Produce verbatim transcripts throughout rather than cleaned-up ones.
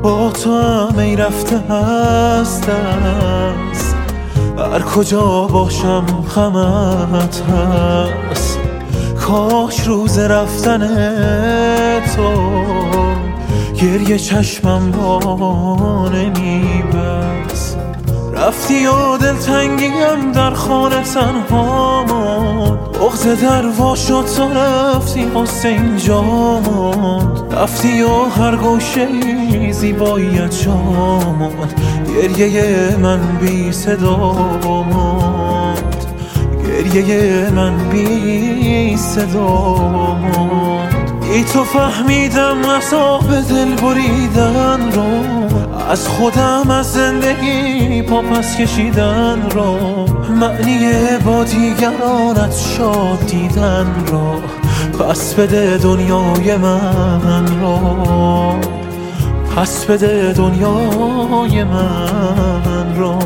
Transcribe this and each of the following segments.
با تو هم ای رفته هست است، هر کجا باشم غمت هست. کاش روز رفتن تو گریه چشمم را نمیبست. رفتی و دلتنگیم در خانه تنها ماند، بغض در وا شد تو رفتی غصه اینجا ماند. رفتی و هر گوشه‌ای زیباییت جا ماند، گریه من بی صدا ماند، گریه من بی صدا ماند. ای تو فهمیدم عذاب دل بریدن رو، از خودم از زندگی پا پس کشیدن رو، معنی با دیگرانت شاد دیدن رو. پس بده دنیای من رو، پس بده دنیای من رو.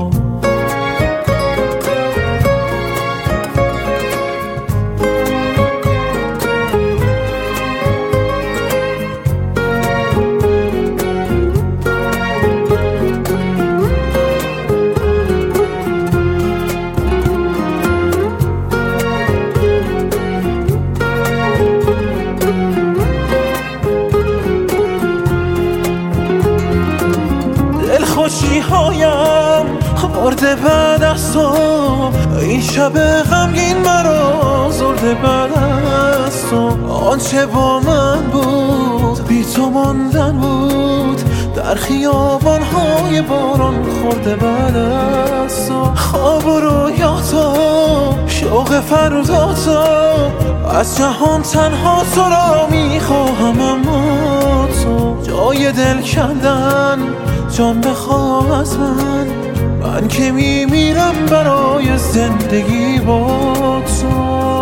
خوشی هایم خورده بعد از تو، این شب غمگین مرا زرده بعد از تو. آنچه با من بود بی تو ماندن بود، در خیابان های باران خورده بعد از تو. خواب و رویاتا شوق فرداتا، از جهان تنها تو را میخواهم اما تو. جای دل کندن جان بخواه از من، من که میمیرم برای زندگی با تو.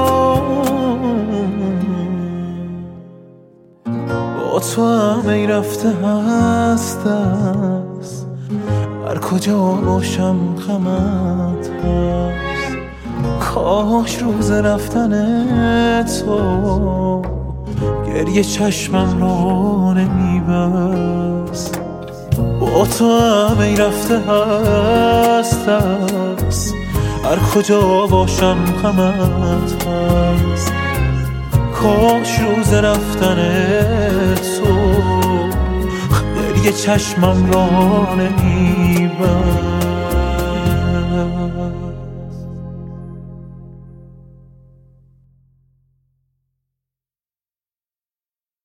با تو هم ای رفته هست است، هر کجا باشم غمت هست. کاش روز رفتن تو گریه چشمم را نمیبست. با تو هم ای رفته هست است، هر کجا باشم غمت هست. کاش روز رفتن تو گریه چشمم را نمیبست.